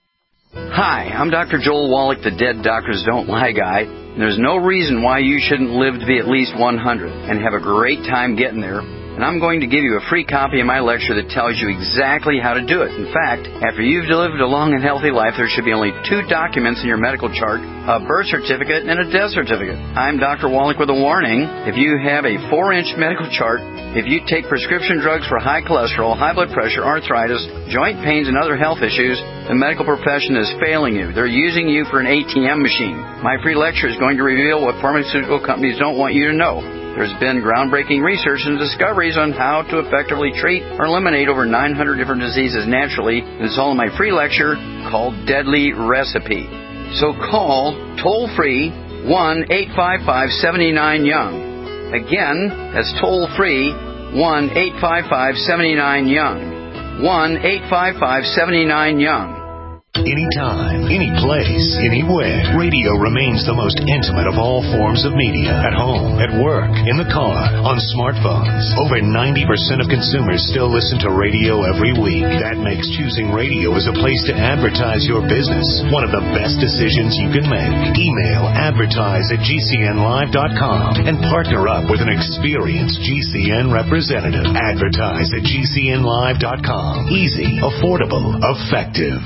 Hi, I'm Doctor Joel Wallach, the Dead Doctors Don't Lie guy. There's no reason why you shouldn't live to be at least one hundred and have a great time getting there. And I'm going to give you a free copy of my lecture that tells you exactly how to do it. In fact, after you've lived a long and healthy life, there should be only two documents in your medical chart, a birth certificate and a death certificate. I'm Doctor Wallach with a warning. If you have a four-inch medical chart, if you take prescription drugs for high cholesterol, high blood pressure, arthritis, joint pains, and other health issues, the medical profession is failing you. They're using you for an A T M machine. My free lecture is going to reveal what pharmaceutical companies don't want you to know. There's been groundbreaking research and discoveries on how to effectively treat or eliminate over nine hundred different diseases naturally. It's all in my free lecture called Deadly Recipe. So call toll-free one eight five five, seven nine, young. Again, that's toll-free one eight five five, seven nine, young. one eight five five, seven nine, young. Anytime, any place, anywhere. Radio remains the most intimate of all forms of media. At home, at work, in the car, on smartphones. Over ninety percent of consumers still listen to radio every week. That makes choosing radio as a place to advertise your business one of the best decisions you can make. Email advertise at G C N live dot com and partner up with an experienced G C N representative. Advertise at G C N live dot com. Easy, affordable, effective.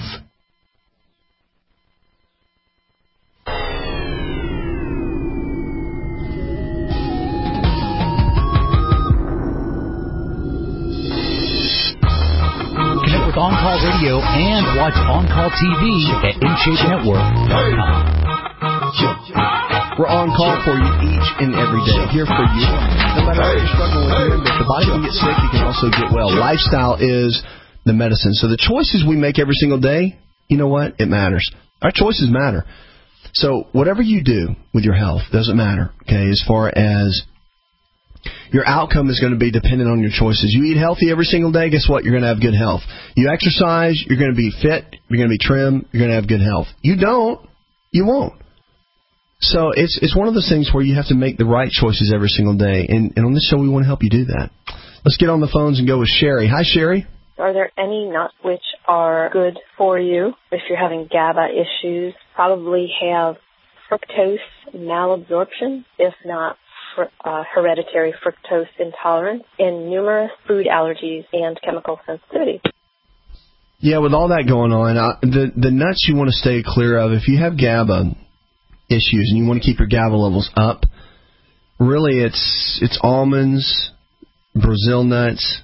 Connect with On-Call Radio and watch On-Call T V at N Shape Network dot com. We're on call for you each and every day. Here for you. No matter what you're struggling with, remember, if the body can get sick, it can also get well. Lifestyle is the medicine. So the choices we make every single day, you know what? It matters. Our choices matter. So whatever you do with your health doesn't matter, okay, as far as your outcome is going to be dependent on your choices. You eat healthy every single day, guess what? You're going to have good health. You exercise, you're going to be fit, you're going to be trim, you're going to have good health. You don't, you won't. So it's it's one of those things where you have to make the right choices every single day. And, and on this show, we want to help you do that. Let's get on the phones and go with Sherry. Hi, Sherry. Are there any nuts which are good for you if you're having GABA issues? Probably have fructose malabsorption, if not fr- uh, hereditary fructose intolerance, and numerous food allergies and chemical sensitivity. Yeah, with all that going on, uh, the, the nuts you want to stay clear of, if you have GABA issues and you want to keep your GABA levels up, really it's it's almonds, Brazil nuts,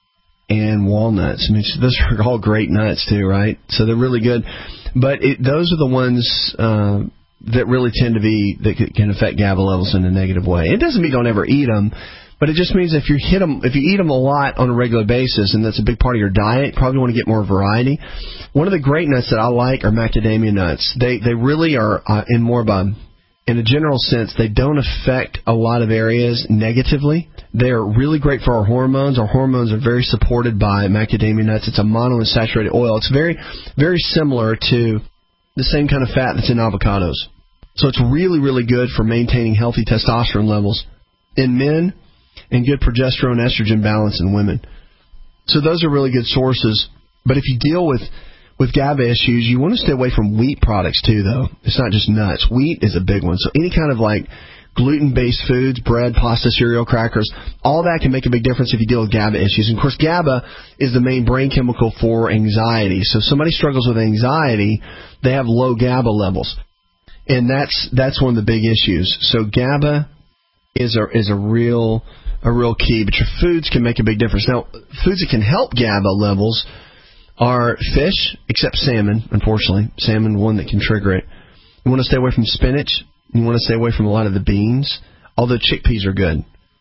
and walnuts. I mean, those are all great nuts too, right? So they're really good. But it, those are the ones uh, that really tend to be, that can affect GABA levels in a negative way. It doesn't mean don't ever eat them, but it just means if you hit them, if you eat them a lot on a regular basis, and that's a big part of your diet, you probably want to get more variety. One of the great nuts that I like are macadamia nuts. They they really are uh, in more of a, in a general sense, they don't affect a lot of areas negatively. They're really great for our hormones. Our hormones are very supported by macadamia nuts. It's a monounsaturated oil. It's very, very similar to the same kind of fat that's in avocados. So it's really, really good for maintaining healthy testosterone levels in men and good progesterone estrogen balance in women. So those are really good sources. But if you deal with, with GABA issues, you want to stay away from wheat products too, though. It's not just nuts. Wheat is a big one. So any kind of like gluten-based foods, bread, pasta, cereal, crackers, all that can make a big difference if you deal with GABA issues. And of course, GABA is the main brain chemical for anxiety. So if somebody struggles with anxiety, they have low GABA levels. And that's that's one of the big issues. So GABA is a is a real a real key, but your foods can make a big difference. Now, foods that can help GABA levels are fish, except salmon, unfortunately. Salmon, one that can trigger it. You want to stay away from spinach. You want to stay away from a lot of the beans, although chickpeas are good.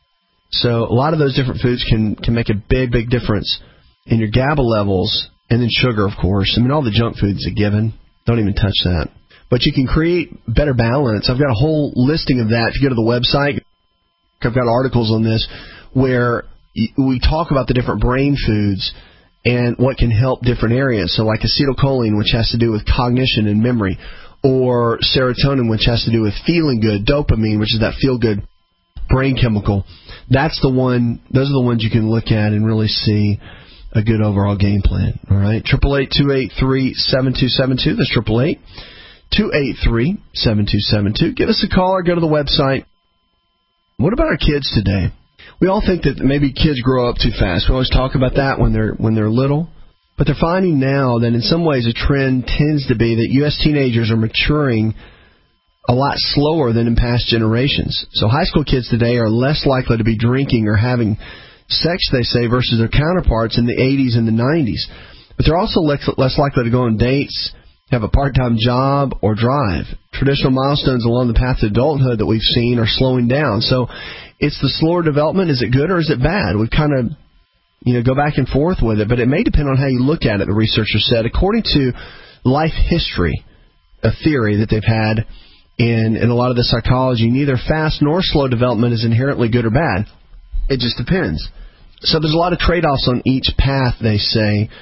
So a lot of those different foods can, can make a big, big difference in your GABA levels, and then sugar, of course. I mean, all the junk food's a given. Don't even touch that. But you can create better balance. I've got a whole listing of that. If you go to the website, I've got articles on this where we talk about the different brain foods and what can help different areas. So like acetylcholine, which has to do with cognition and memory, or serotonin, which has to do with feeling good, dopamine, which is that feel-good brain chemical. That's the one. Those are the ones you can look at and really see a good overall game plan. All right, triple eight two eight three seven two seven two. That's triple eight two eight three seven two seven two. Give us a call or go to the website. What about our kids today? We all think that maybe kids grow up too fast. We always talk about that when they're when they're little. But they're finding now that in some ways a trend tends to be that U S teenagers are maturing a lot slower than in past generations. So high school kids today are less likely to be drinking or having sex, they say, versus their counterparts in the eighties and the nineties. But they're also less likely to go on dates, have a part-time job, or drive. Traditional milestones along the path to adulthood that we've seen are slowing down. So it's the slower development. Is it good or is it bad? We've kind of, you know, go back and forth with it, but it may depend on how you look at it, the researcher said. According to life history, a theory that they've had in, in a lot of the psychology, neither fast nor slow development is inherently good or bad. It just depends. So there's a lot of trade-offs on each path, they say,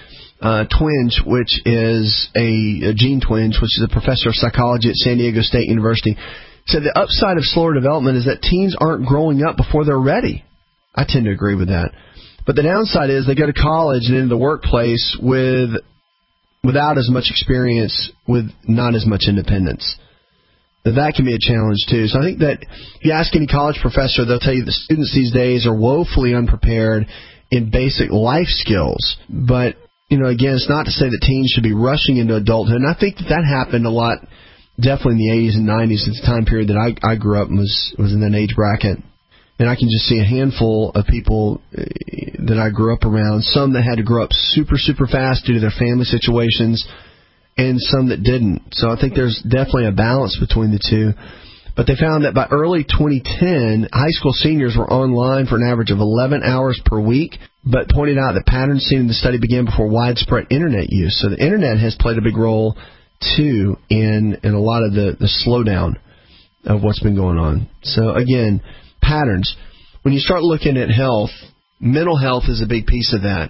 uh, Twenge, which is a, a Gene Twenge, which is a professor of psychology at San Diego State University, said the upside of slower development is that teens aren't growing up before they're ready. I tend to agree with that. But the downside is they go to college and into the workplace with without as much experience, with not as much independence. That can be a challenge, too. So I think that if you ask any college professor, they'll tell you the students these days are woefully unprepared in basic life skills. But, you know, again, it's not to say that teens should be rushing into adulthood. And I think that that happened a lot, definitely in the eighties and nineties. It's the time period that I, I grew up and was, was in that age bracket. And I can just see a handful of people that I grew up around, some that had to grow up super, super fast due to their family situations, and some that didn't. So I think there's definitely a balance between the two. But they found that by early twenty ten, high school seniors were online for an average of eleven hours per week, but pointed out that patterns seen in the study began before widespread Internet use. So the Internet has played a big role, too, in, in a lot of the, the slowdown of what's been going on. So, again, patterns. When you start looking at health, mental health is a big piece of that.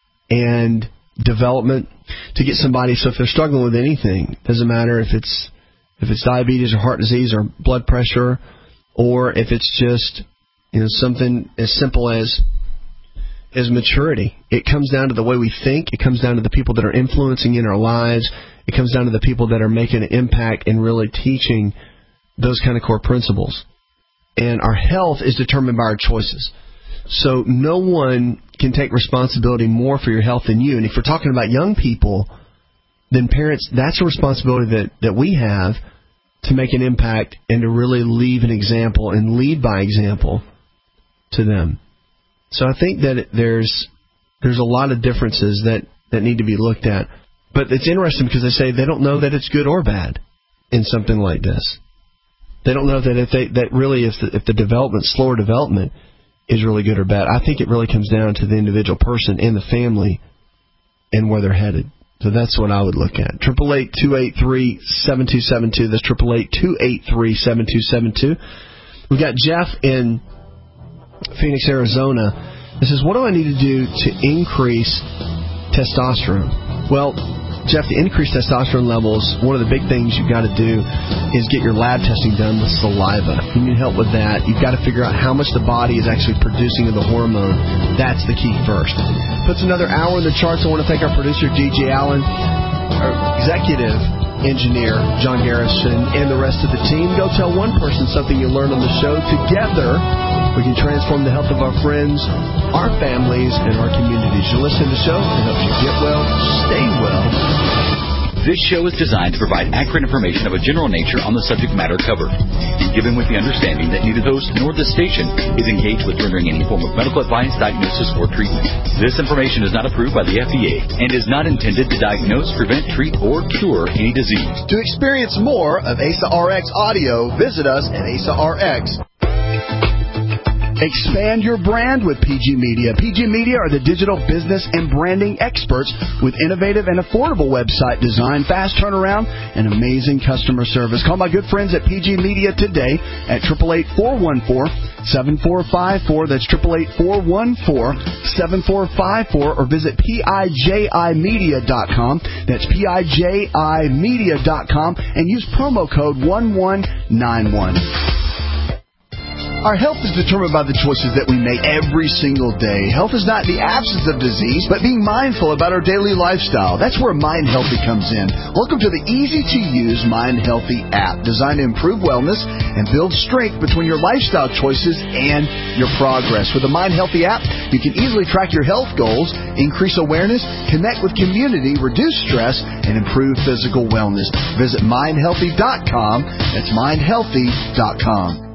And development to get somebody, so if they're struggling with anything, doesn't matter if it's if it's diabetes or heart disease or blood pressure, or if it's just, you know, something as simple as as maturity. It comes down to the way we think. It comes down to the people that are influencing in our lives. It comes down to the people that are making an impact and really teaching those kind of core principles. And our health is determined by our choices. So no one can take responsibility more for your health than you. And if we're talking about young people, then parents, that's a responsibility that, that we have to make an impact and to really leave an example and lead by example to them. So I think that there's there's a lot of differences that, that need to be looked at. But it's interesting because they say they don't know that it's good or bad in something like this. They don't know that if they that really if the, if the development, slower development, is really good or bad. I think it really comes down to the individual person and the family and where they're headed. So that's what I would look at. Triple eight two eight three seven two seven two. That's triple eight two eight three seven two seven two. We've got Jeff in Phoenix, Arizona. This is, what do I need to do to increase testosterone? Well, Jeff, the increased testosterone levels, one of the big things you've got to do is get your lab testing done with saliva. You need help with that. You've got to figure out how much the body is actually producing of the hormone. That's the key first. Puts another hour in the charts. I want to thank our producer, D J Allen, our executive engineer, John Garrison, and the rest of the team. Go tell one person something you learned on the show. Together, we can transform the health of our friends, our families, and our communities. You listen to the show, it helps you get well, stay well. This show is designed to provide accurate information of a general nature on the subject matter covered, given with the understanding that neither host nor the station is engaged with rendering any form of medical advice, diagnosis, or treatment. This information is not approved by the F D A and is not intended to diagnose, prevent, treat, or cure any disease. To experience more of A S A R X audio, visit us at A S A R X. Expand your brand with P G Media. P G Media are the digital business and branding experts with innovative and affordable website design, fast turnaround, and amazing customer service. Call my good friends at P G Media today at eight eight eight, four one four, seven four five four. That's eight eight eight, four one four, seven four five four. Or visit P I J I media dot com. That's P I J I media dot com. And use promo code one one nine one. Our health is determined by the choices that we make every single day. Health is not the absence of disease, but being mindful about our daily lifestyle. That's where Mind Healthy comes in. Welcome to the easy-to-use Mind Healthy app, designed to improve wellness and build strength between your lifestyle choices and your progress. With the Mind Healthy app, you can easily track your health goals, increase awareness, connect with community, reduce stress, and improve physical wellness. Visit mind healthy dot com. That's mind healthy dot com.